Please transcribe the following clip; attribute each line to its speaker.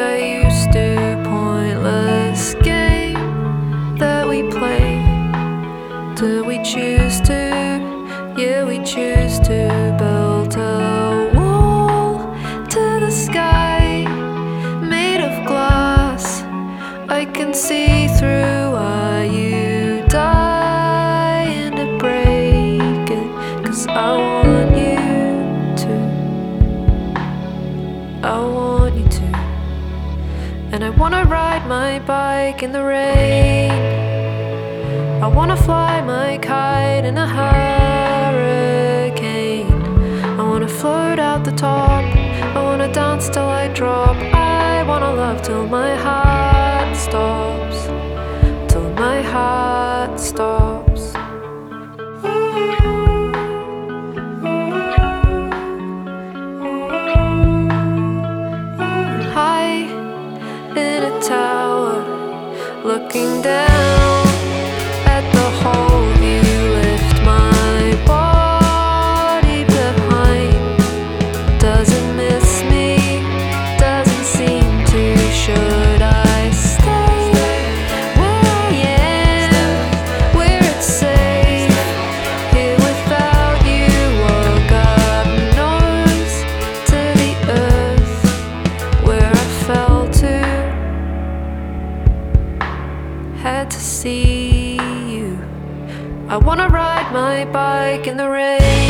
Speaker 1: I used to. Pointless game that we play. Do we choose to? Yeah, we choose to build a wall to the sky, made of glass. I can see through. Are you dying to break it? 'Cause I want you to. I want you to. And I wanna ride my bike in the rain. I wanna fly my kite in a hurricane. I wanna float out the top. I wanna dance till I drop. I wanna love till my heart stops. Till my heart stops. High in a tower, looking down at the whole view. Lift my body behind. Doesn't miss me, doesn't seem to. Should I stay where I am, where it's safe, here without you? Oh, God knows, to the earth where I fell to. Had to see you. I wanna ride my bike in the rain.